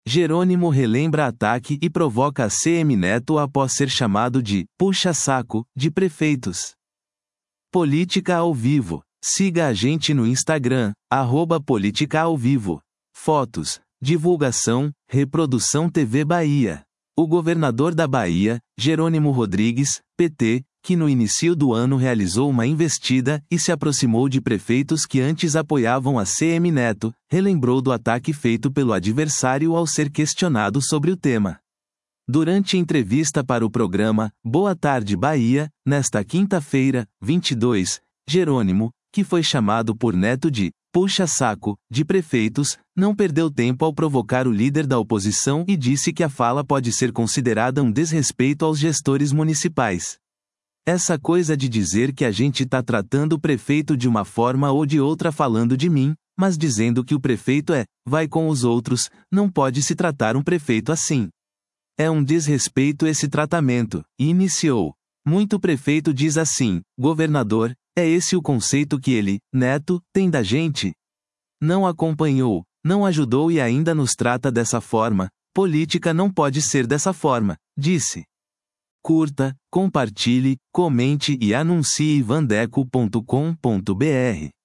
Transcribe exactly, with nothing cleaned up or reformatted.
Jerônimo relembra ataque e provoca a C M Neto após ser chamado de puxa-saco de prefeitos. Política ao vivo. Siga a gente no Instagram, arroba Política ao Vivo. Fotos, divulgação, reprodução T V Bahia. O governador da Bahia, Jerônimo Rodrigues, P T, que no início do ano realizou uma investida e se aproximou de prefeitos que antes apoiavam a C M Neto, relembrou do ataque feito pelo adversário ao ser questionado sobre o tema. Durante entrevista para o programa Boa Tarde Bahia, nesta quinta-feira, vinte e dois, Jerônimo, que foi chamado por Neto de puxa-saco de prefeitos, não perdeu tempo ao provocar o líder da oposição e disse que a fala pode ser considerada um desrespeito aos gestores municipais. Essa coisa de dizer que a gente tá tratando o prefeito de uma forma ou de outra falando de mim, mas dizendo que o prefeito é, vai com os outros, não pode se tratar um prefeito assim. É um desrespeito esse tratamento, e iniciou. Muito prefeito diz assim, governador, é esse o conceito que ele, Neto, tem da gente? Não acompanhou, não ajudou e ainda nos trata dessa forma, política não pode ser dessa forma, disse. Curta, compartilhe, comente e anuncie vandeco ponto com ponto br.